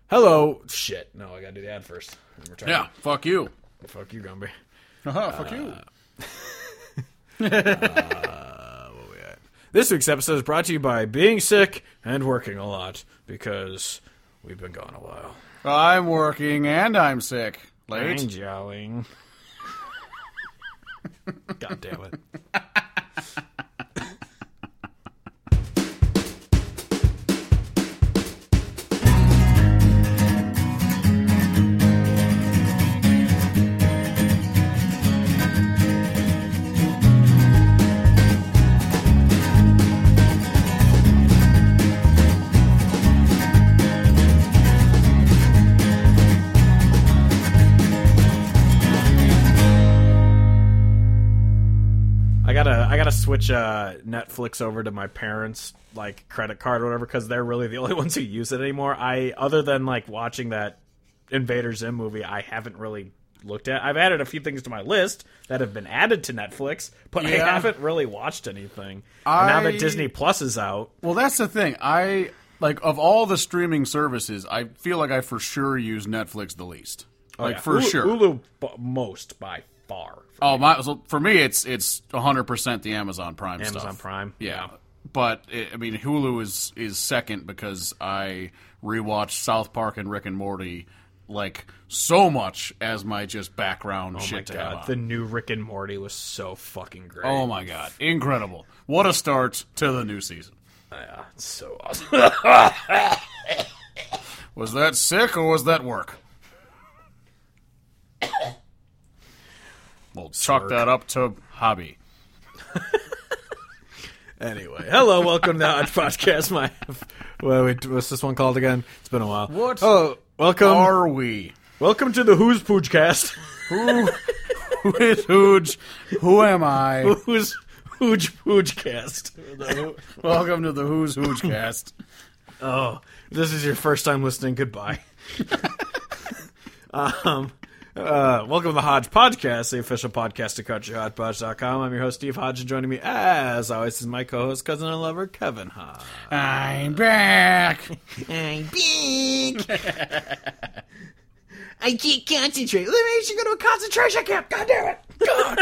Hello. Shit. No, I gotta do the ad first. Yeah, fuck you. Fuck you, Gumby. Fuck you. What we at? This week's episode is brought to you by being sick and working a lot, because we've been gone a while. I'm working and I'm sick. Late. I'm jowling. God damn it. I gotta switch Netflix over to my parents' credit card or whatever, because they're really the only ones who use it anymore. Other than watching that Invader Zim movie, I haven't really looked at. I've added a few things to my list that have been added to Netflix, but I haven't really watched anything. And now that Disney Plus is out, well, that's the thing. Of all the streaming services, I feel like I for sure use Netflix the least. For sure. Hulu most by far. So for me, it's 100% the Amazon Prime stuff. Amazon Prime, yeah. But Hulu is second because I rewatched South Park and Rick and Morty so much as my just background shit. Oh my god, the new Rick and Morty was so fucking great. Oh my god, incredible! What a start to the new season. Yeah, it's so awesome. Was that sick or was that work? We'll chalk that up to hobby. Anyway, hello, welcome to the Hodge Podcast. What's this one called again? It's been a while. What? Oh, welcome. Are we? Welcome to the Who's Poojcast. Who is Hooge? Who am I? Who's Hooge Poojcast? Welcome to the Who's Hoogecast. Oh, if this is your first time listening, goodbye. Welcome to the Hodge Podcast, the official podcast of CountryHodgepodge.com. I'm your host, Steve Hodge, and joining me, as always, is my co-host, cousin and lover, Kevin Hodge. I'm back. I'm back. I can't concentrate. Let me should go to a concentration camp. God damn it. God.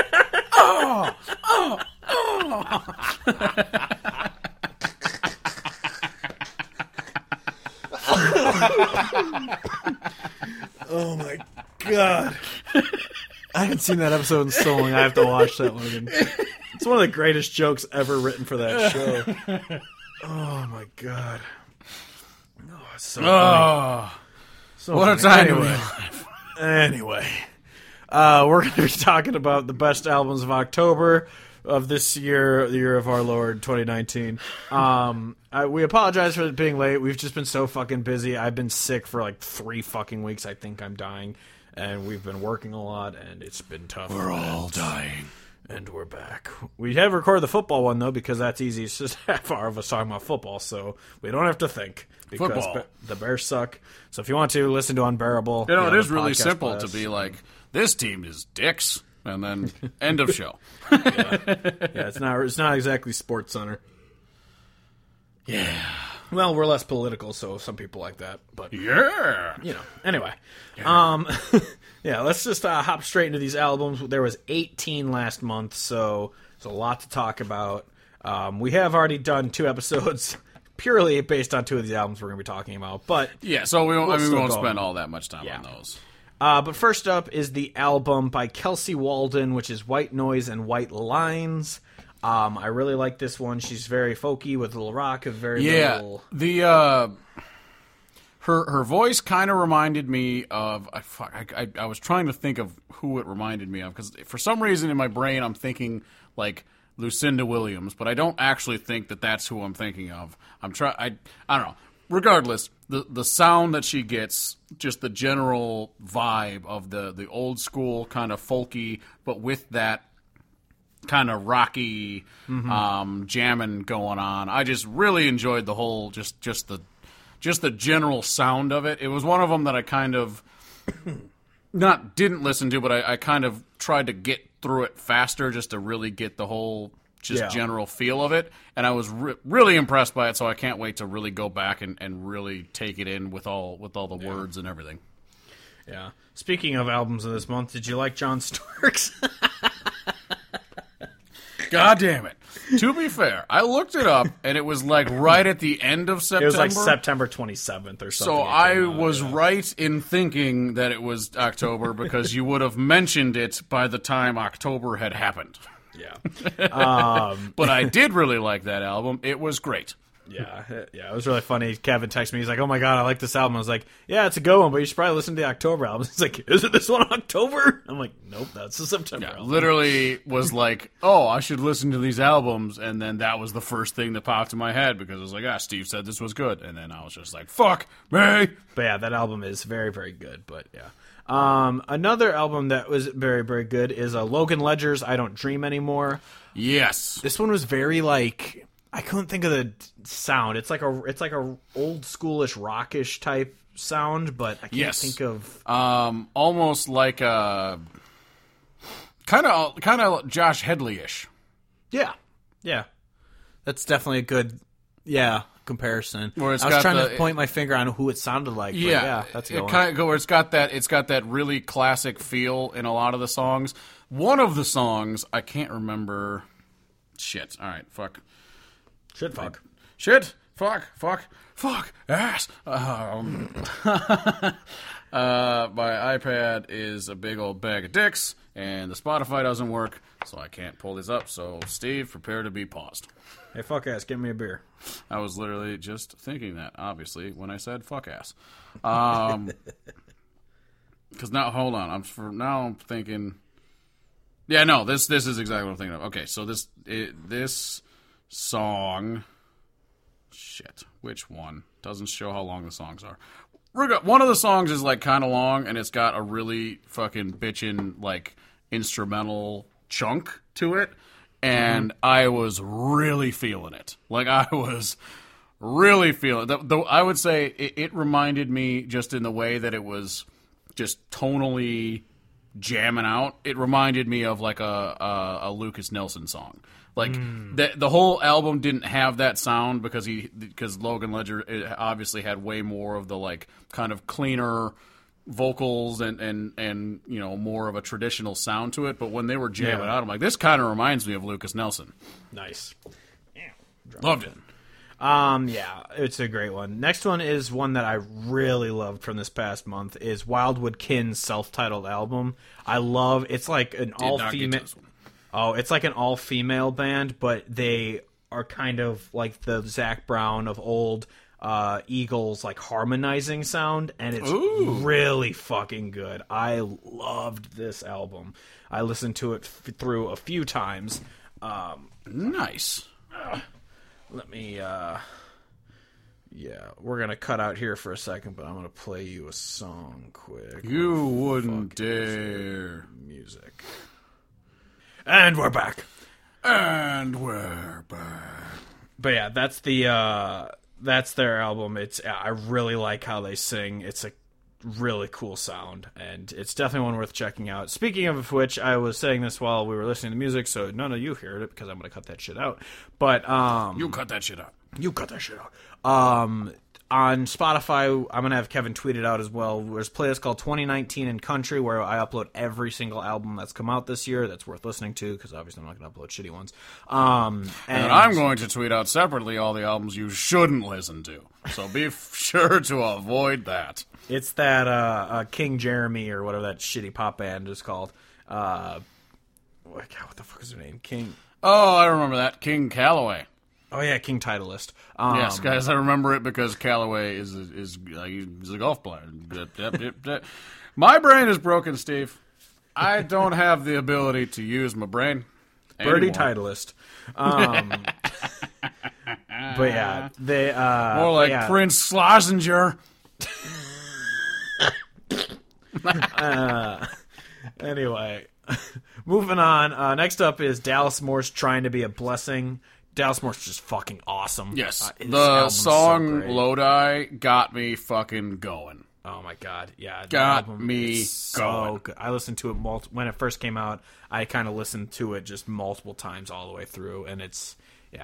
Oh my god. I haven't seen that episode in so long. I have to watch that one again. It's one of the greatest jokes ever written for that show. Oh my god. Oh, it's so funny. So what funny. a time to live. Anyway, we're going to be talking about the best albums of October of this year, the year of our Lord, 2019. We apologize for it being late. We've just been so fucking busy. I've been sick for 3 fucking weeks. I think I'm dying. And we've been working a lot, and it's been tough. We're all dying. And we're back. We have recorded the football one, though, because that's easy. It's just half hour of us talking about football, so we don't have to think. Because football. The Bears suck. So if you want to, listen to Unbearable. It is really simple to be this team is dicks, and then end of show. Yeah, it's not exactly Sports Center. Yeah. Well, we're less political, so some people like that. But yeah. Anyway. Yeah. Yeah, let's just hop straight into these albums. There was 18 last month, so there's a lot to talk about. We have already done 2 episodes purely based on 2 of these albums we're going to be talking about. But yeah, so we won't spend all that much time on those. But first up is the album by Kelsey Walden, which is White Noise and White Lines. I really like this one. She's very folky with a little rock, little... Her voice kind of reminded me of... I was trying to think of who it reminded me of, because for some reason in my brain I'm thinking, Lucinda Williams, but I don't actually think that that's who I'm thinking of. I don't know. Regardless, the sound that she gets, just the general vibe of the old school kind of folky, but with that kind of rocky jamming going on. I just really enjoyed the whole just the general sound of it. It was one of them that I kind of didn't listen to, but I kind of tried to get through it faster just to really get the whole just general feel of it, and I was really impressed by it. So I can't wait to really go back and really take it in with all the words and everything. Yeah. Speaking of albums of this month, did you like John Storks? God damn it. To be fair, I looked it up, and it was like right at the end of September. It was like September 27th or something. So I was right in thinking that it was October because you would have mentioned it by the time October had happened. Yeah. But I did really like that album. It was great. Yeah, it was really funny. Kevin texted me. He's like, "Oh my god, I like this album." I was like, "Yeah, it's a good one, but you should probably listen to the October album." He's like, "Isn't this one October?" I'm like, "Nope, that's the September album." Literally was like, "Oh, I should listen to these albums," and then that was the first thing that popped in my head because I was like, Steve said this was good," and then I was just like, "Fuck me." But yeah, that album is very, very good. But yeah, another album that was very, very good is Logan Ledger's "I Don't Dream Anymore." Yes, this one was very like. I couldn't think of the sound. It's like a old schoolish rockish type sound, but I can't think of almost like a kind of Josh Headley-ish. Yeah. That's definitely a good comparison. Where I was trying to point my finger on who it sounded like. Yeah, that's a good one. Where it's got that really classic feel in a lot of the songs. One of the songs I can't remember. Shit. All right. Fuck. Shit, fuck. Shit, fuck, ass. My iPad is a big old bag of dicks, and the Spotify doesn't work, so I can't pull these up. So, Steve, prepare to be paused. Hey, fuck ass, give me a beer. I was literally just thinking that, obviously, when I said fuck ass. Because now, hold on, I'm thinking. Yeah, no, this is exactly what I'm thinking of. Okay, so this song, shit, which one? Doesn't show how long the songs are. One of the songs is like kind of long, and it's got a really fucking bitchin' like instrumental chunk to it, and I was really feeling it. Like I was really feeling it. Though I would say it reminded me just in the way that it was just tonally jamming out. It reminded me of like a Lucas Nelson song. Like the whole album didn't have that sound because Logan Ledger obviously had way more of the like kind of cleaner vocals and you know more of a traditional sound to it. But when they were jamming out, I'm like, this kind of reminds me of Lucas Nelson. Nice, loved it. Yeah, it's a great one. Next one is one that I really loved from this past month is Wildwood Kin's self-titled album. I love it's like an all-female. Oh, it's like an all-female band, but they are kind of like the Zac Brown of old Eagles, like harmonizing sound, and it's really fucking good. I loved this album. I listened to it through a few times. Nice. Let me, we're going to cut out here for a second, but I'm going to play you a song quick. You wouldn't dare. Music. And we're back. And we're back. But yeah, that's their album. I really like how they sing. It's a really cool sound, and it's definitely one worth checking out. Speaking of which, I was saying this while we were listening to music, so none of you heard it because I'm going to cut that shit out. But you cut that shit out. You cut that shit out. On Spotify, I'm going to have Kevin tweet it out as well. There's a playlist called 2019 in Country where I upload every single album that's come out this year that's worth listening to, because obviously I'm not going to upload shitty ones. And I'm going to tweet out separately all the albums you shouldn't listen to. So be sure to avoid that. It's that King Jeremy or whatever that shitty pop band is called. God, what the fuck is their name? King. Oh, I remember that. King Calloway. Oh yeah, King Titleist. Yes, guys, I remember it because Calloway is a golf player. My brain is broken, Steve. I don't have the ability to use my brain anymore. Birdie Titleist. But yeah, they more like Prince Schlesinger. Anyway, moving on. Next up is Dallas Moore's "Trying to Be a Blessing." Dallas Moore's just fucking awesome. Yes, the song so Lodi got me fucking going. Oh my god, yeah, the Got album me is so going. good. I listened to it when it first came out. I kind of listened to it just multiple times all the way through, and it's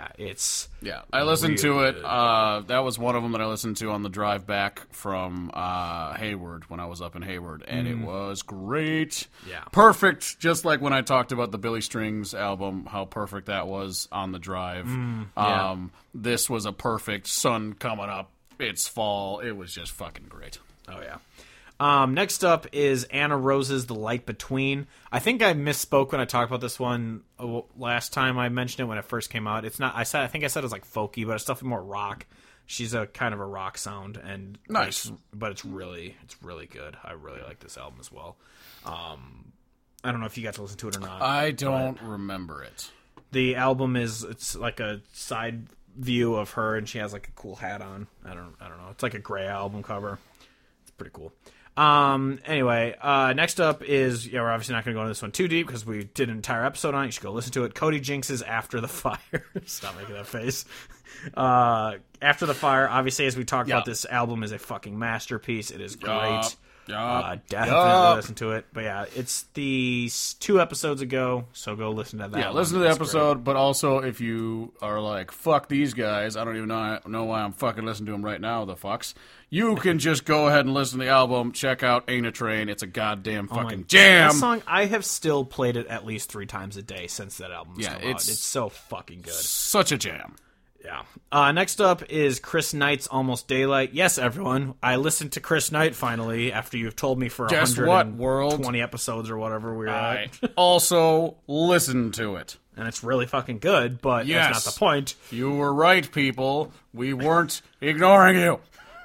I listened to it. good. That was one of them that I listened to on the drive back from Hayward when I was up in Hayward, and it was great. Yeah. Perfect. Just like when I talked about the Billy Strings album, how perfect that was on the drive. yeah. This was a perfect sun coming up. It's fall. It was just fucking great. Oh yeah. Next up is Anna Rose's "The Light Between." I think I misspoke when I talked about this one last time I mentioned it when it first came out. It's not. I think I said it was like folky, but it's definitely more rock. She's a kind of a rock sound, and Nice. but it's really good. I really like this album as well. I don't know if you got to listen to it or not. I don't remember it. The album it's like a side view of her, and she has like a cool hat on. I don't know. It's like a gray album cover. It's pretty cool. Anyway, next up is, we're obviously not going to go into this one too deep because we did an entire episode on it. You should go listen to it. Cody Jinks's "After the Fire." Stop making that face. "After the Fire," obviously, as we talked about, this album is a fucking masterpiece. It is great. Definitely listen to it. But yeah, it's the 2 episodes ago, so go listen to that. Yeah, listen to the episode, but also if you are like, fuck these guys, I don't even know why I'm fucking listening to them right now, the fucks, you can just go ahead and listen to the album, check out Ain't a Train, it's a goddamn fucking jam! That song, I have still played it at least 3 times a day since that album's come out. It's so fucking good. Such a jam. Yeah. Next up is Chris Knight's "Almost Daylight." Yes, everyone, I listened to Chris Knight finally after you've told me for Guess what, 120 episodes or whatever we were I at. also listened to it. And it's really fucking good, but that's not the point. You were right, people. We weren't ignoring you.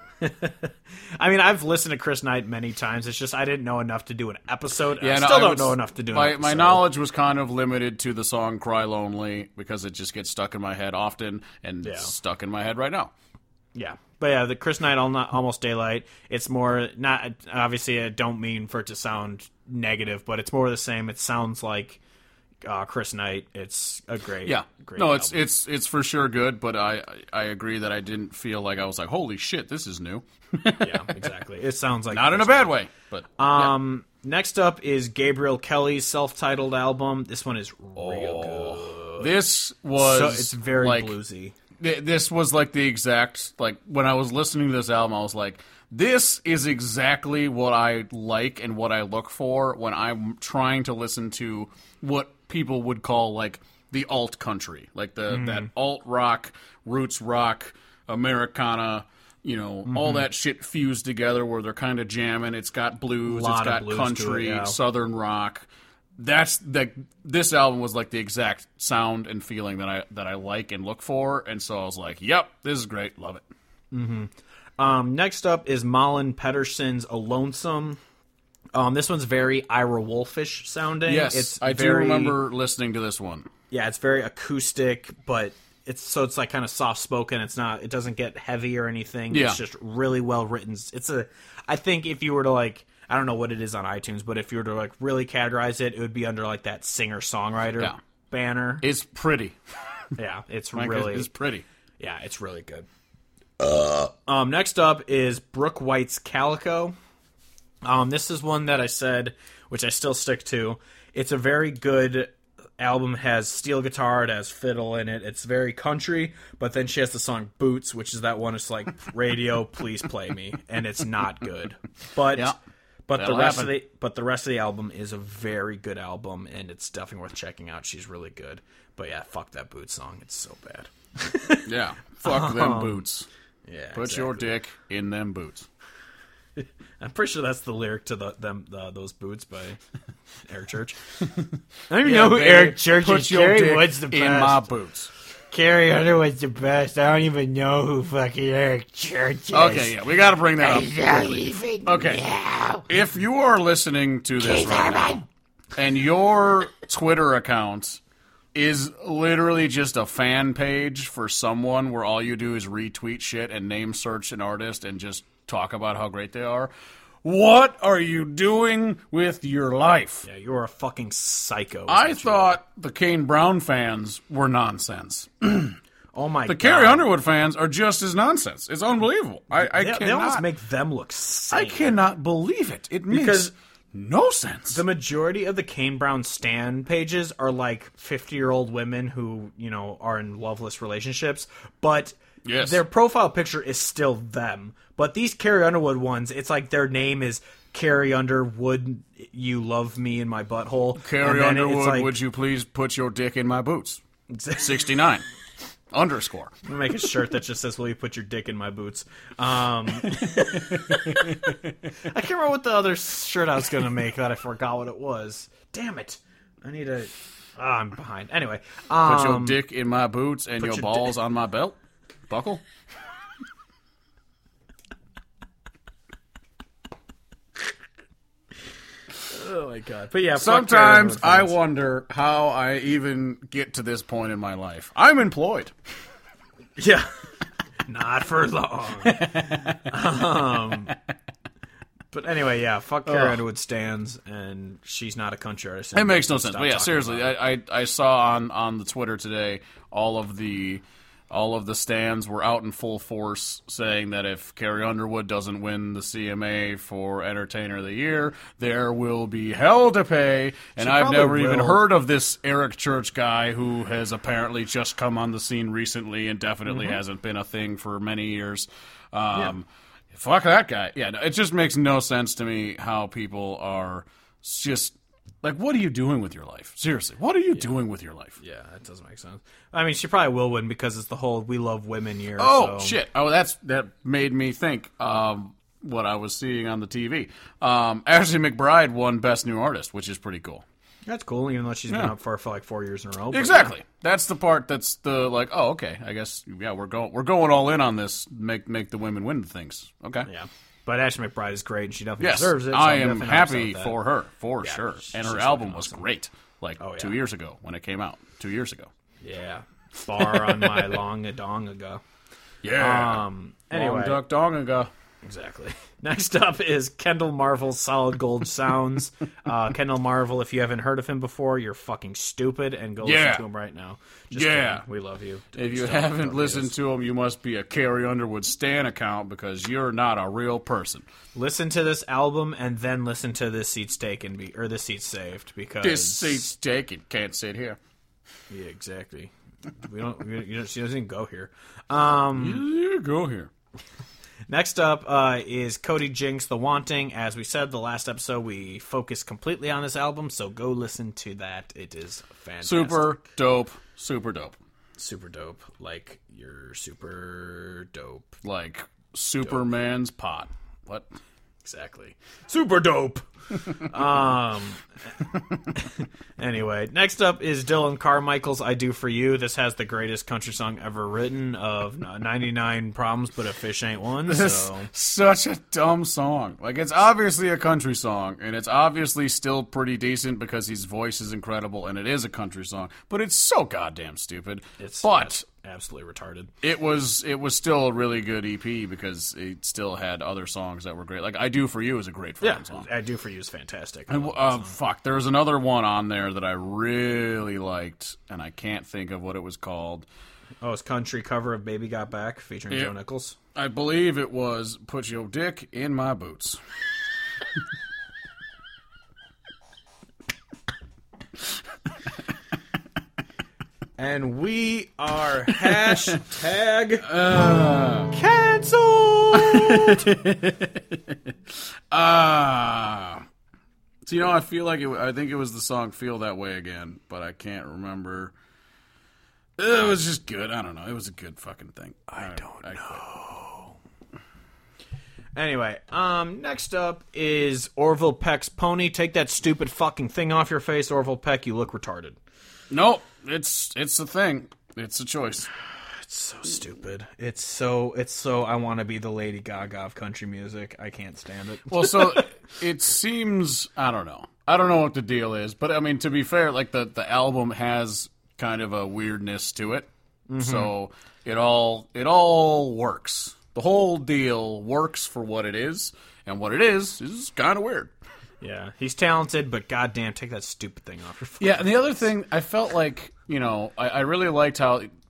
I mean, I've listened to Chris Knight many times. It's just I didn't know enough to do an episode. Yeah, I still don't know enough to do an episode. My knowledge was kind of limited to the song "Cry Lonely" because it just gets stuck in my head often, and it's stuck in my head right now. Yeah. But yeah, the Chris Knight "Almost Daylight," it's more, not, obviously I don't mean for it to sound negative, but it's more the same. It sounds like Chris Knight. It's a great no, album. it's for sure good, but I agree that I didn't feel like I was like, holy shit, this is new. Yeah, exactly. It sounds like not in a bad way, but next up is Gabriel Kelly's self-titled album. This one is real good. This was it's very bluesy. This was like the exact, like, when I was listening to this album, I was like, this is exactly what I like and what I look for when I'm trying to listen to what people would call, like, the alt country. Like, that alt rock, roots rock, Americana, all that shit fused together where they're kind of jamming. It's got blues, it's got country, southern rock. This album was like the exact sound and feeling that I like and look for, and so I was like, "Yep, this is great, love it." Next up is Malin Pedersen's "Alonesome." This one's very Ira Wolfish sounding. Yes, I do remember listening to this one. Yeah, it's very acoustic, but it's like kind of soft spoken. It doesn't get heavy or anything. Yeah. It's just really well written. I think if you were to like, I don't know what it is on iTunes, but if you were to like really categorize it, it would be under like that singer-songwriter banner. It's pretty. Yeah, it's pretty. Yeah, it's really good. Next up is Brooke White's "Calico." This is one that I said, which I still stick to. It's a very good album. Has steel guitar, it has fiddle in it. It's very country, but then she has the song "Boots," which is that one. It's like, radio, please play me, and it's not good. But the rest of the album is a very good album, and it's definitely worth checking out. She's really good. But yeah, fuck that Boots song. It's so bad. Yeah, fuck them boots. Yeah, put your dick in them boots. I'm pretty sure that's the lyric to those boots by Eric Church. I don't even know who Eric Church is. Carrie Wood's the best. In my boots. Carrie Underwood's the best. I don't even know who fucking Eric Church is. Okay, yeah, we got to bring that up. I don't even know. If you are listening to this right now, and your Twitter account is literally just a fan page for someone where all you do is retweet shit and name search an artist and just talk about how great they are, what are you doing with your life? Yeah, you're a fucking psycho. I thought the Kane Brown fans were nonsense. Oh my god. The Carrie Underwood fans are just as nonsense. It's unbelievable. They almost make them look sane. I cannot believe it. It makes Because no sense. the majority of the Kane Brown stan pages are like 50-year-old women who, are in loveless relationships, but Yes. their profile picture is still them. But these Carrie Underwood ones, it's like their name is Carrie Underwood, you love me in my butthole. Carrie Underwood, would you please put your dick in my boots? 69. Underscore. I'm gonna make a shirt that just says, will you put your dick in my boots? I can't remember what the other shirt I was gonna make that I forgot what it was. Damn it. I need a... I'm behind. Anyway. Put your dick in my boots and your your balls on my belt? Buckle? Oh my god. But yeah, sometimes I wonder how I even get to this point in my life. I'm employed. Yeah. Not for long. But anyway, yeah, fuck Carrie Underwood stands, and she's not a country artist. It makes no sense. But yeah, seriously, I saw on the Twitter today all of the stands were out in full force saying that if Carrie Underwood doesn't win the CMA for Entertainer of the Year, there will be hell to pay. And I've never even heard of this Eric Church guy who has apparently just come on the scene recently and definitely hasn't been a thing for many years. Fuck that guy. Yeah, no, it just makes no sense to me how people are just... Like, what are you doing with your life? Seriously, what are you doing with your life? Yeah, that doesn't make sense. I mean, she probably will win because it's the whole "We Love Women" year. Oh, shit. Oh, that made me think what I was seeing on the TV. Ashley McBryde won Best New Artist, which is pretty cool. That's cool, even though she's been up for like 4 years in a row. Exactly. That's the part that's the, like, oh, okay, I guess, yeah, we're going all in on this, make the women win the things. Okay. Yeah. But Ashley McBryde is great, and she definitely deserves it. So I am happy for her, for sure. And her album was awesome. great, 2 years ago when it came out. 2 years ago. Yeah. Far on my long a dong ago. Yeah. Anyway. Long duck dong ago. Exactly. Next up is Kendall Marvel's Solid Gold Sounds. Kendall Marvel, if you haven't heard of him before, you're fucking stupid, and go listen to him right now. Just kidding. We love you. If you haven't listened to him, you must be a Carrie Underwood stan account because you're not a real person. Listen to this album and then listen to This Seat's Taken, or This Seat's Saved, because... This seat's taken. Can't sit here. Yeah, exactly. She doesn't even go here. You go here. Next up is Cody Jinks, The Wanting. As we said the last episode, we focused completely on this album, so go listen to that. It is fantastic. Super dope. Super dope. Super dope. Like, you're super dope. Like Superman's pot. What? Exactly. Super dope. Anyway, next up is Dylan Carmichael's I Do For You. This has the greatest country song ever written of 99 problems, but a fish ain't one. So. Such a dumb song. Like, it's obviously a country song, and it's obviously still pretty decent because his voice is incredible, and it is a country song, but it's so goddamn stupid. It's absolutely retarded. It was still a really good EP because it still had other songs that were great. Like I Do For You is a great song. I Do For You is fantastic. And, there was another one on there that I really liked, and I can't think of what it was called. Oh, it's country cover of Baby Got Back featuring Joe Nichols. I believe it was Put Your Dick in My Boots. And we are hashtag canceled. So, I feel like I think it was the song Feel That Way Again, but I can't remember. It was just good. I don't know. It was a good fucking thing. I don't know. Anyway, next up is Orville Peck's Pony. Take that stupid fucking thing off your face, Orville Peck. You look retarded. Nope. It's a thing. It's a choice. It's so stupid. It's so I want to be the Lady Gaga of country music. I can't stand it. Well, so it seems, I don't know what the deal is, but I mean, to be fair, like the album has kind of a weirdness to it. Mm-hmm. So it all works. The whole deal works for what it is, and what it is kind of weird. Yeah, he's talented, but goddamn, take that stupid thing off your phone. Yeah, and the other thing, I felt like, I really liked how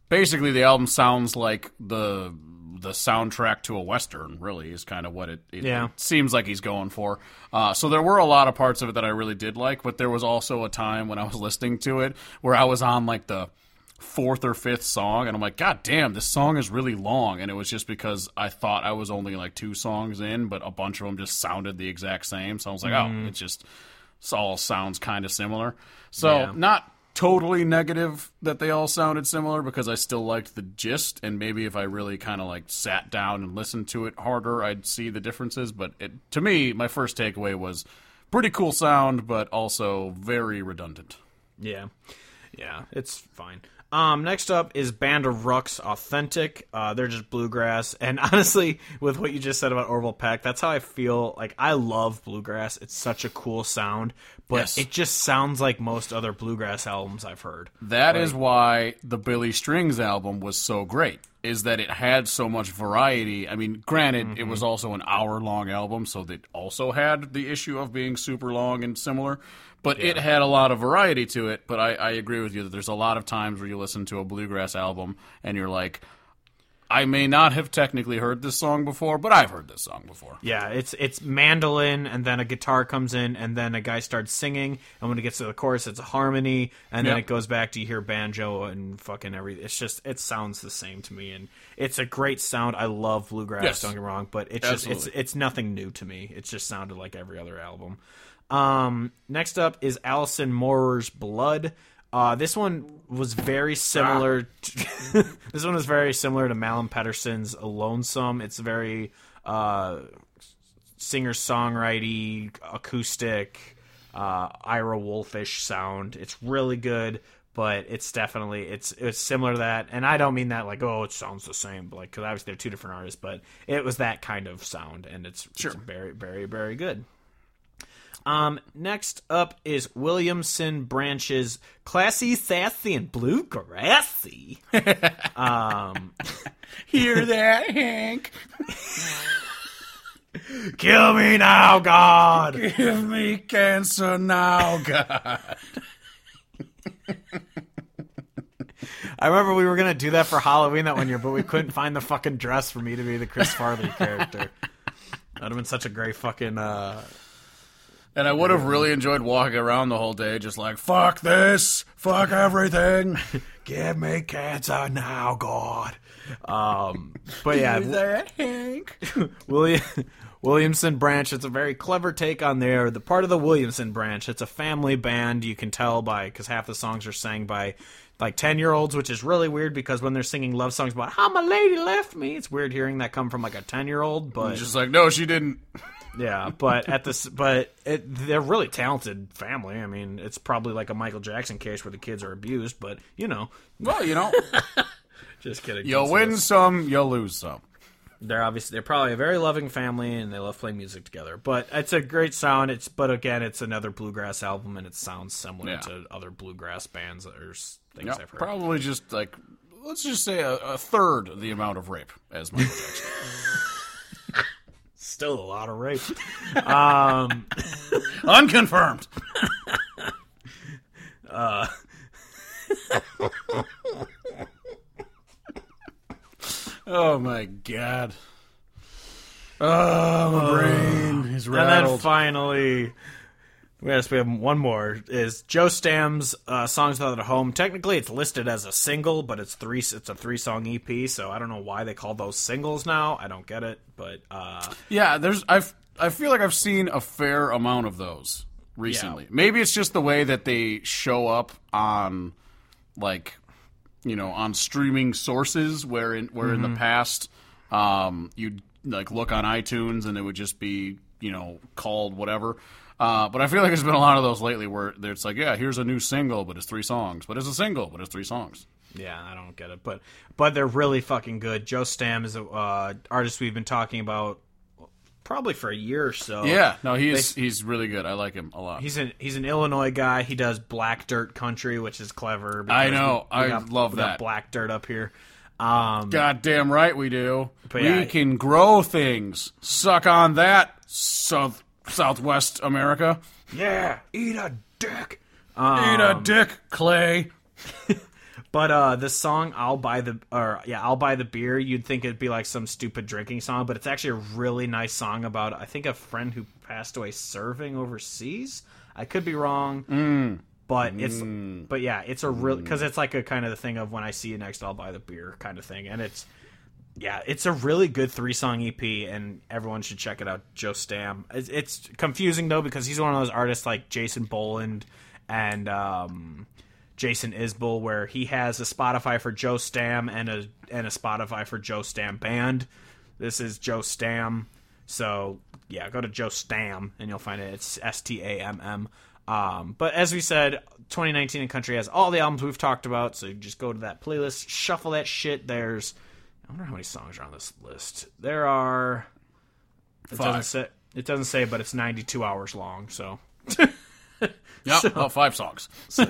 basically the album sounds like the soundtrack to a Western, really, is kind of what it seems like he's going for. So there were a lot of parts of it that I really did like, but there was also a time when I was listening to it where I was on like the fourth or fifth song, and I'm like, God damn, this song is really long. And it was just because I thought I was only like 2 songs in, but a bunch of them just sounded the exact same. So I was like, it all sounds kind of similar. So not totally negative that they all sounded similar, because I still liked the gist, and maybe if I really kind of like sat down and listened to it harder, I'd see the differences. But to me, my first takeaway was pretty cool sound, but also very redundant. Yeah, it's fine. Next up is Band of Rucks Authentic. They're just bluegrass. And honestly, with what you just said about Orville Peck, that's how I feel. Like, I love bluegrass. It's such a cool sound, but it just sounds like most other bluegrass albums I've heard. That is why the Billy Strings album was so great, is that it had so much variety. I mean, granted, it was also an hour-long album, so that also had the issue of being super long and similar. But it had a lot of variety to it. But I agree with you that there's a lot of times where you listen to a bluegrass album and you're like, I may not have technically heard this song before, but I've heard this song before. Yeah, it's mandolin, and then a guitar comes in, and then a guy starts singing, and when it gets to the chorus, it's a harmony, and then it goes back to you hear banjo and fucking everything. It's just, it sounds the same to me, and it's a great sound. I love bluegrass, don't get me wrong, but it's just, it's nothing new to me. It just sounded like every other album. Next up is Alison Moorer's Blood. This one was very similar to, this one was very similar to Malin Pettersson's Lonesome. It's very singer-songwriter, acoustic, Ira Wolfish sound. It's really good, but it's definitely it's similar to that. And I don't mean that like, oh, it sounds the same, like, because obviously they're two different artists, but it was that kind of sound, and it's very, very, very good. Next up is Williamson Branch's Classy, Sassy, and Bluegrassy. Hear that, Hank? Kill me now, God! Give me cancer now, God. I remember we were going to do that for Halloween that one year, but we couldn't find the fucking dress for me to be the Chris Farley character. That would have been such a great fucking... And I would have really enjoyed walking around the whole day just like, fuck this, fuck everything. Give me cancer now, God. But yeah. That, Hank? Williamson Branch, it's a very clever take on the part of the Williamson Branch. It's a family band, you can tell because half the songs are sang by like 10-year-olds, which is really weird because when they're singing love songs about how my lady left me, it's weird hearing that come from like a 10-year-old. But it's just like, no, she didn't. Yeah, but they're really talented family. I mean, it's probably like a Michael Jackson case where the kids are abused, but well, just kidding. You'll win some, you'll lose some. They're probably a very loving family, and they love playing music together. But it's a great sound. But again, it's another bluegrass album, and it sounds similar to other bluegrass bands or things I've heard. Probably just like, let's just say a third the amount of rape as Michael Jackson. Still a lot of rape. Unconfirmed. Oh my God. Oh, my brain is rattled. And then finally, we have one more, is Joe Stam's Songs Without a Home. Technically, it's listed as a single, but it's a 3-song EP, so I don't know why they call those singles now. I don't get it, but... Yeah, I feel like I've seen a fair amount of those recently. Yeah. Maybe it's just the way that they show up on, like... on streaming sources where in the past you'd like look on iTunes and it would just be, called whatever. But I feel like there's been a lot of those lately where it's like, yeah, here's a new single, but it's 3 songs. But it's a single, but it's 3 songs. Yeah, I don't get it. But they're really fucking good. Joe Stam is an artist we've been talking about probably for a year or so. Yeah, no, he's really good. I like him a lot. He's an Illinois guy. He does black dirt country, which is clever. I know. I love that. Black dirt up here. Goddamn right we do. We can grow things. Suck on that, Southwest America. Yeah, eat a dick. Eat a dick, Clay. But this song, I'll buy the beer. You'd think it'd be like some stupid drinking song, but it's actually a really nice song about, I think, a friend who passed away serving overseas. I could be wrong, but it's a real, because it's like a kind of the thing of when I see you next, I'll buy the beer kind of thing, and it's a really good 3-song EP, and everyone should check it out. Joe Stam. It's confusing though because he's one of those artists like Jason Boland and Jason Isbell, where he has a Spotify for Joe Stam and a Spotify for Joe Stam Band. This is Joe Stam, so yeah, go to Joe Stam and you'll find it. It's Stamm. But as we said, 2019 in country has all the albums we've talked about, so you just go to that playlist, shuffle that shit. I wonder how many songs are on this list. There are 5. It doesn't say, but it's 92 hours long, so. Yeah, 5 songs.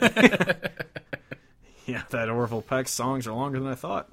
Yeah, that Orville Peck songs are longer than I thought.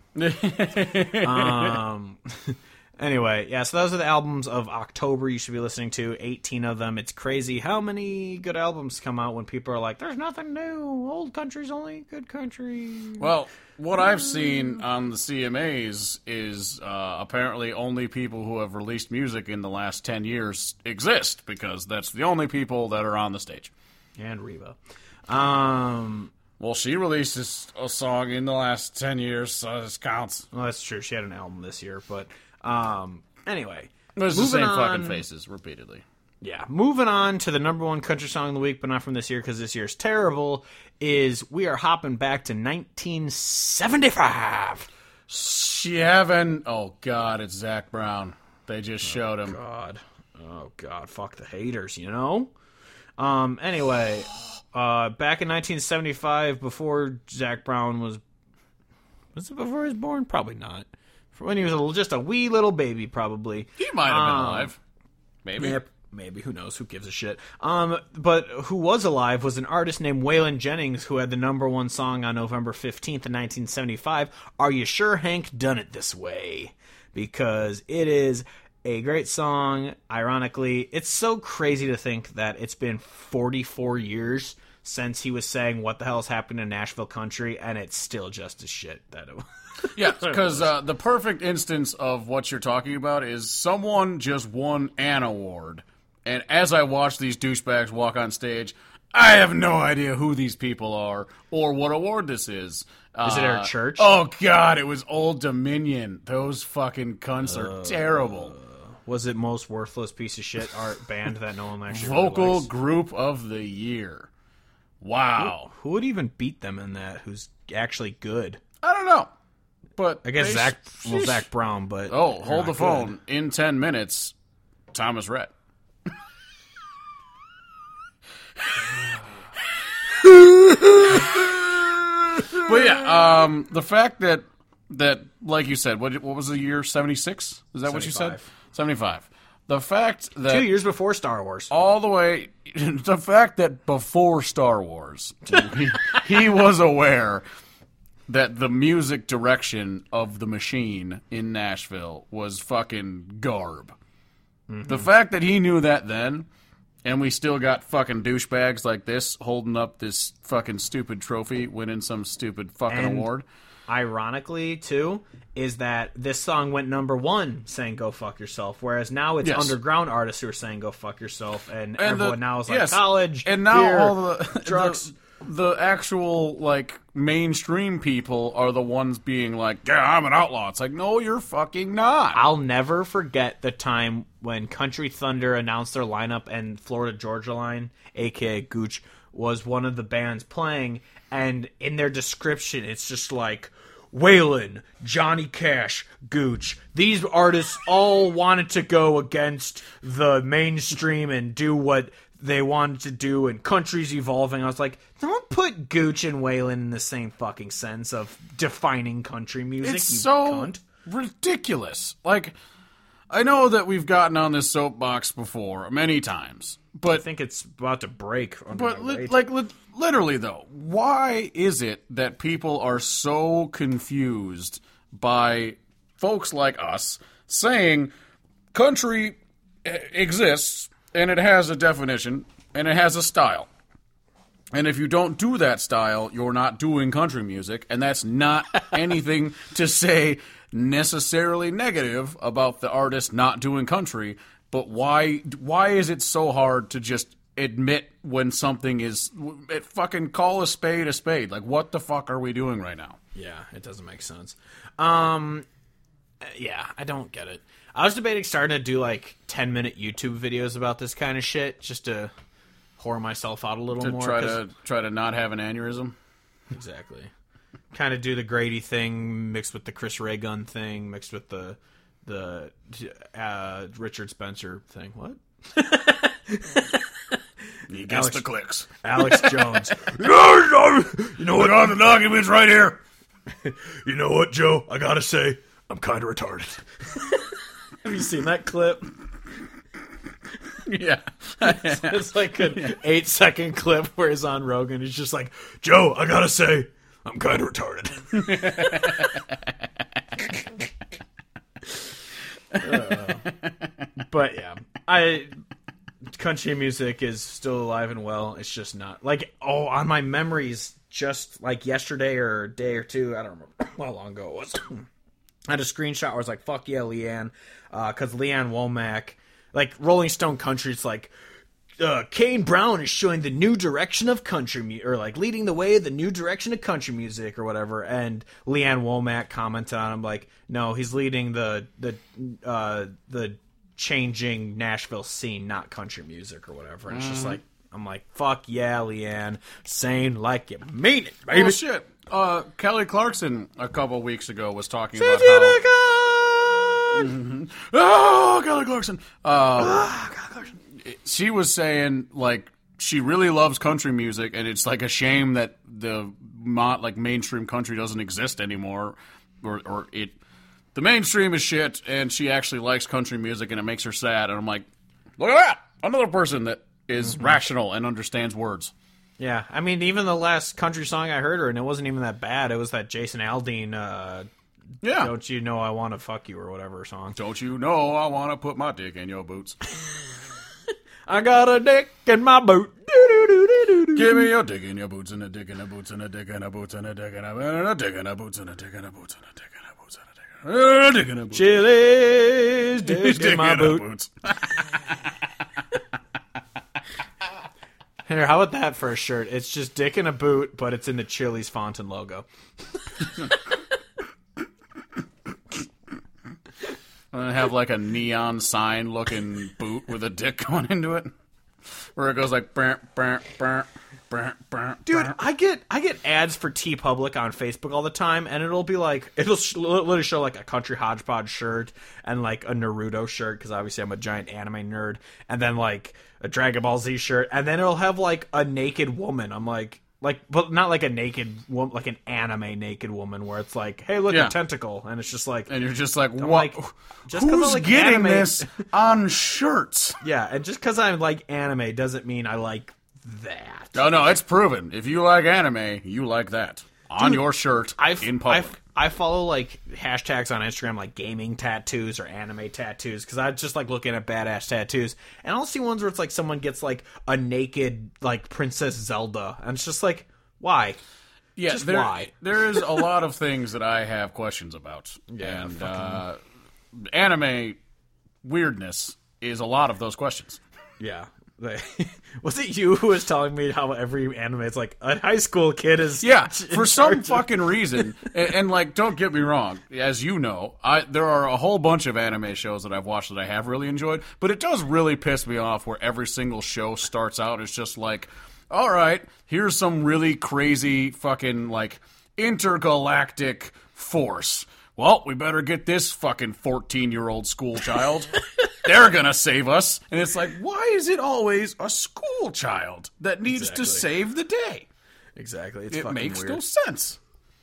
Anyway, yeah, so those are the albums of October you should be listening to. 18 of them. It's crazy how many good albums come out when people are like, there's nothing new. Old country's only good country. Well, what I've seen on the CMAs is apparently only people who have released music in the last 10 years exist, because that's the only people that are on the stage. And Reba. Well, she released a song in the last 10 years, so this counts. Well, that's true. She had an album this year, but anyway. There's the same on, fucking faces repeatedly. Yeah. Moving on to the number one country song of the week, but not from this year because this year's terrible, is we are hopping back to 1975. Oh, God, it's Zach Brown. They just showed him. Oh, God. Fuck the haters, you know? Anyway, back in 1975, before Zach Brown was it before he was born? Probably not. When he was just a wee little baby, probably. He might have been alive. Maybe. Yep. Maybe, who knows? Who gives a shit? But who was alive was an artist named Waylon Jennings, who had the number one song on November 15th in 1975. Are You Sure Hank Done It This Way? Because it is a great song. Ironically, it's so crazy to think that it's been 44 years since he was saying what the hell's happened in Nashville country, and it's still just as shit that it was. Yeah, because the perfect instance of what you're talking about is someone just won an award, and as I watch these douchebags walk on stage, I have no idea who these people are or what award this is. Is it Eric Church? Oh, God, it was Old Dominion. Those fucking cunts are terrible. Was it most worthless piece of shit art band that no one actually Vocal really likes? Group of the Year. Wow. Who would even beat them in that? Who's actually good? I don't know. But I guess Zach Brown, but hold the phone. Good. In 10 minutes, Thomas Rhett. But yeah, the fact that like you said, what was the year? 76? Is that 75. What you said? 75. The fact that 2 years before Star Wars, all the way, the fact that before Star Wars, he was aware that the music direction of the Machine in Nashville was fucking garb. Mm-hmm. The fact that he knew that then, and we still got fucking douchebags like this holding up this fucking stupid trophy, winning some stupid fucking award. Ironically, too, is that this song went number one saying "Go fuck yourself," whereas now it's underground artists who are saying "Go fuck yourself," and everyone now is like college, and now beer, all the drugs. The actual like mainstream people are the ones being like, "Yeah, I'm an outlaw." It's like, no, you're fucking not. I'll never forget the time when Country Thunder announced their lineup and Florida Georgia Line, aka Gooch, was one of the bands playing, and in their description, it's just like Waylon, Johnny Cash, Gooch. These artists all wanted to go against the mainstream and do what they wanted to do, and country's evolving. I was like, don't put Gooch and Waylon in the same fucking sense of defining country music. It's so cunt. Ridiculous. Like, I know that we've gotten on this soapbox before many times, but I think it's about to break. Literally though, why is it that people are so confused by folks like us saying country exists and it has a definition and it has a style, And if you don't do that style, you're not doing country music, and that's not anything to say necessarily negative about the artist not doing country, but why is it so hard to just admit when something is fucking call a spade a spade? Like, what the fuck are we doing right now? Yeah, it doesn't make sense. Yeah, I don't get it. I was debating starting to do like 10-minute YouTube videos about this kind of shit just to whore myself out a little more. Try to not have an aneurysm. Exactly. Kind of do the Grady thing mixed with the Chris Ray Gun thing mixed with the Richard Spencer thing. What? He gets the clicks. Alex Jones. You know what? On the documents right here. You know what, Joe? I gotta say, I'm kind of retarded. Have you seen that clip? Yeah. It's like an 8-second clip where he's on Rogan. He's just like, Joe, I gotta say, I'm kind of retarded. But yeah, country music is still alive and well. It's just not like, on my memories just like yesterday or a day or two, I don't remember how long ago it was. I had a screenshot where I was like, fuck yeah, Leanne, because Leanne Womack, like Rolling Stone Country, it's like, Kane Brown is showing the new direction of country music, or like leading the way of the new direction of country music or whatever. And Leanne Womack commented on him like, no, he's leading the changing Nashville scene, not country music or whatever. And it's just like, I'm like, fuck yeah, Leanne, saying like you mean it, baby. Oh shit. Kelly Clarkson a couple weeks ago was talking about how... Oh, Kelly Clarkson. Kelly Clarkson. She was saying, like, she really loves country music, and it's, like, a shame that the, like, mainstream country doesn't exist anymore, or the mainstream is shit, and she actually likes country music, and it makes her sad, and I'm like, look at that! Another person that is rational and understands words. Yeah, I mean, even the last country song I heard her, and it wasn't even that bad, it was that Jason Aldean, Don't You Know I Want to Fuck You, or whatever song. Don't you know I want to put my dick in your boots? I got a dick in my boot. Give me your dick in your boots and a dick in the boots and a dick in the boots and a dick in the dick in the boots and a dick in the boots and a dick in the boots and a dick in the boots. Chili's dick in my boot. Here, how about that for a shirt? It's just dick in a boot, but it's in the Chili's font and logo. And have like a neon sign looking boot with a dick going into it, where it goes like burr, burr, burr, burr, burr. Dude, I get ads for TeePublic on Facebook all the time, and it'll be like, it'll literally show like a Country Hodgepodge shirt and like a Naruto shirt, because obviously I'm a giant anime nerd, and then like a Dragon Ball Z shirt, and then it'll have like a naked woman. I'm like, but not like a naked woman, like an anime naked woman, where it's like, hey, look, a tentacle, and it's just like, and you're just like, what? Like, just who's like getting anime, this on shirts? Yeah, and just because I like anime doesn't mean I like that. No, it's proven. If you like anime, you like that on your shirt in public. I follow like hashtags on Instagram like gaming tattoos or anime tattoos, because I just like looking at badass tattoos, and I'll see ones where it's like someone gets like a naked like Princess Zelda, and it's just like, why? Yeah, just why? There is a lot of things that I have questions about, and anime weirdness is a lot of those questions. Yeah. Was it you who was telling me how every anime is like a high school kid is for some fucking reason, and like, don't get me wrong, as you know, there are a whole bunch of anime shows that I've watched that I have really enjoyed, but it does really piss me off where every single show starts out as just like, all right, here's some really crazy fucking like intergalactic force. Well, we better get this fucking 14-year-old school child. They're gonna save us. And it's like, why is it always a school child that needs to save the day? Exactly. It makes weird. no sense.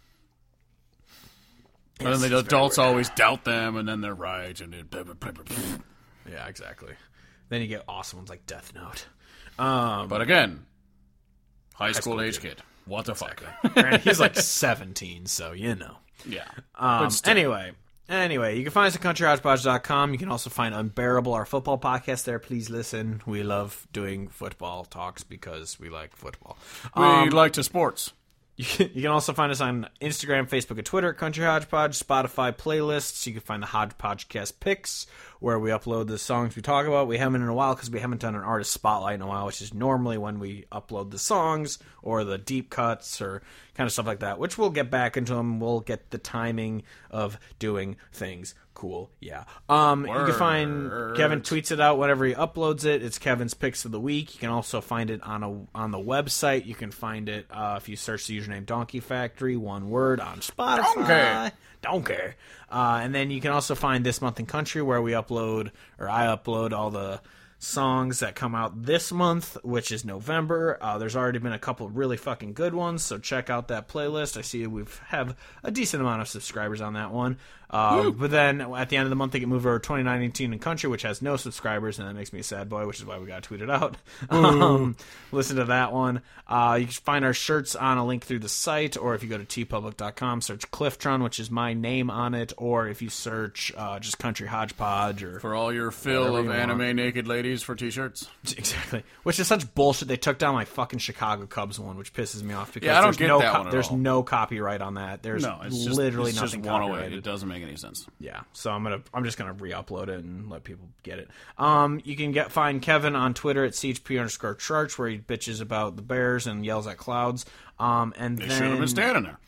And then the adults always doubt them, and then they're right. And yeah, exactly. Then you get awesome ones like Death Note. But again, high school age kid. What the fuck? Granted, he's like 17, so you know. Yeah. Anyway, Anyway, you can find us at countryhodgepodge.com. You can also find Unbearable, our football podcast there. Please listen. We love doing football talks because we like football. We like to sports. You can also find us on Instagram, Facebook, and Twitter at Country Hodgepodge, Spotify playlists. You can find the Hodgepodgecast picks, where we upload the songs we talk about. We haven't in a while because we haven't done an artist spotlight in a while, which is normally when we upload the songs or the deep cuts or kind of stuff like that, which we'll get back into them. We'll get the timing of doing things cool. Yeah. You can find Kevin tweets it out whenever he uploads it. It's Kevin's Picks of the Week. You can also find it on the website. You can find it if you search the username Donkey Factory, one word, on Spotify. Don't care. And then you can also find This Month in Country, where I upload all the songs that come out this month, which is November. There's already been a couple really fucking good ones, so check out that playlist. I see we have a decent amount of subscribers on that one. But then at the end of the month, they get moved over to 2019 in Country, which has no subscribers, and that makes me a sad boy, which is why we got to tweet it out. Listen to that one. You can find our shirts on a link through the site, or if you go to tpublic.com, search Cliftron, which is my name on it, or if you search just Country Hodgepodge. Or for all your fill of anime naked ladies for t-shirts. Exactly. Which is such bullshit. They took down my fucking Chicago Cubs one, which pisses me off because I don't get that one at there's all. No copyright on that. There's literally nothing copyrighted. It doesn't make any sense. Yeah, so I'm just gonna re-upload it and let people get it. You can find Kevin on Twitter at CHP_Church, where he bitches about the Bears and yells at clouds. And they should have been standing there.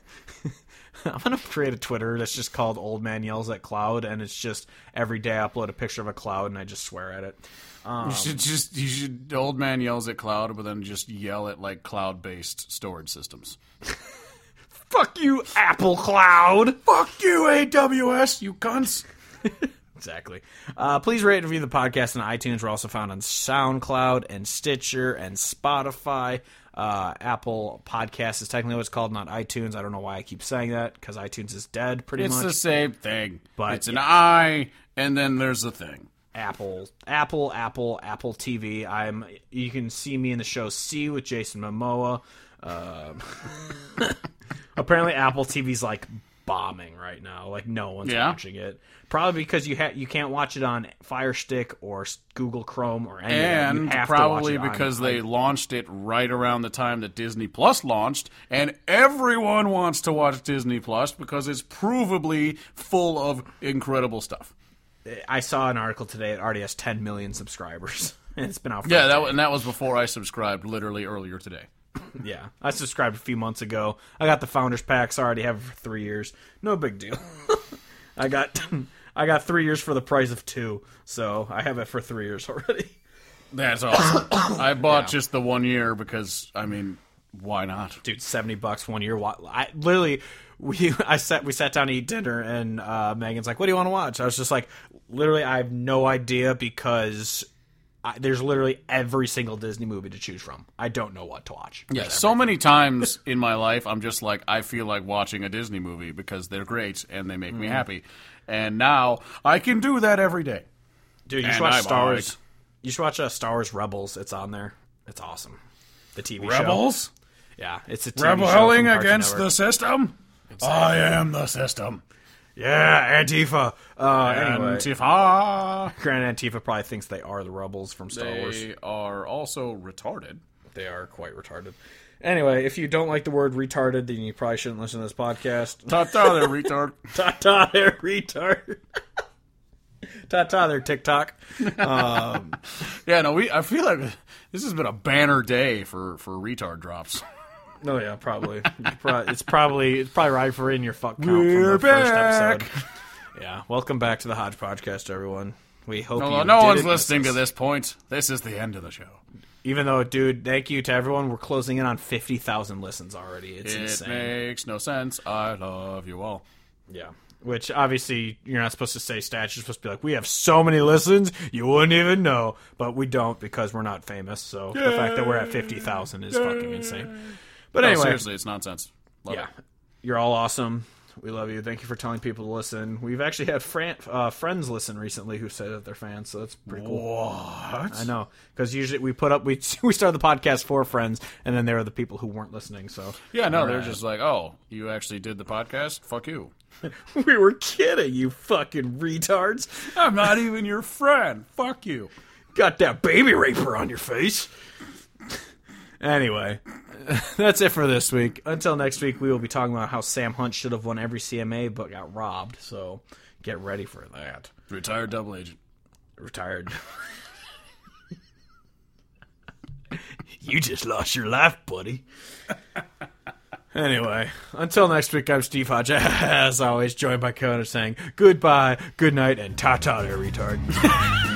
I'm gonna create a Twitter that's just called Old Man Yells at Cloud, and it's just every day I upload a picture of a cloud and I just swear at it. You should Old Man Yells at Cloud, but then just yell at like cloud-based storage systems. Fuck you, Apple Cloud. Fuck you, AWS, you cunts. Exactly. Please rate and review the podcast on iTunes. We're also found on SoundCloud and Stitcher and Spotify. Apple Podcast is technically what it's called, not iTunes. I don't know why I keep saying that, because iTunes is dead pretty much. It's the same thing. But it's an I, and then there's a thing. Apple TV. You can see me in the show C with Jason Momoa. Apparently Apple TV's like bombing right now. Like no one's watching it. Probably because you can't watch it on Fire Stick or Google Chrome or anything. And probably because they launched it right around the time that Disney Plus launched, and everyone wants to watch Disney Plus because it's provably full of incredible stuff. I saw an article today. It already has 10 million subscribers, and it's been out for that was before I subscribed, literally earlier today. Yeah, I subscribed a few months ago. I got the Founders Packs. I already have it for 3 years. No big deal. I got 3 years for the price of 2, so I have it for 3 years already. That's awesome. I bought just the 1 year because, I mean, why not? Dude, $70 1 year. We sat down to eat dinner, and Megan's like, "What do you want to watch?" I was just like, literally, I have no idea because there's literally every single Disney movie to choose from. I don't know what to watch. Yeah, so many times in my life, I'm just like, I feel like watching a Disney movie because they're great and they make me happy. And now I can do that every day. Dude, you should watch Star Wars. You should watch Star Wars Rebels. It's on there. It's awesome. The TV show. Rebels? Yeah, it's a TV Rebelling show against the system? Exactly. I am the system. Yeah, Antifa. Anyway, Antifa. Grand Antifa probably thinks they are the rebels from Star Wars. They are also retarded. They are quite retarded. Anyway, if you don't like the word retarded, then you probably shouldn't listen to this podcast. Ta-ta there, retard. Ta-ta there, retard. Ta-ta there, TikTok. Yeah, no, I feel like this has been a banner day for retard drops. Oh yeah, probably. It's probably right for in your fuck count from the first episode. Yeah, welcome back to the Hodgepodgecast, everyone. We hope no one's listening to this point. This is the end of the show. Even though, dude, thank you to everyone. We're closing in on 50,000 listens already. It's insane. It makes no sense. I love you all. Yeah. Which, obviously, you're not supposed to say stats. You're supposed to be like, we have so many listens, you wouldn't even know. But we don't because we're not famous. So the fact that we're at 50,000 is fucking insane. But anyway. Seriously, it's nonsense. Love it. You're all awesome. We love you. Thank you for telling people to listen. We've actually had friends listen recently who say that they're fans, so that's pretty cool. What? I know, because usually we started the podcast for friends, and then there are the people who weren't listening. So yeah, no, they're just like, oh, you actually did the podcast? Fuck you. We were kidding, you fucking retards. I'm not even your friend. Fuck you. Got that baby raper on your face. Anyway, that's it for this week. Until next week, we will be talking about how Sam Hunt should have won every CMA but got robbed. So get ready for that. Retired double agent. Retired. You just lost your life, buddy. Anyway, until next week, I'm Steve Hodge, as always, joined by Conan saying goodbye, good night, and ta-ta there, retard.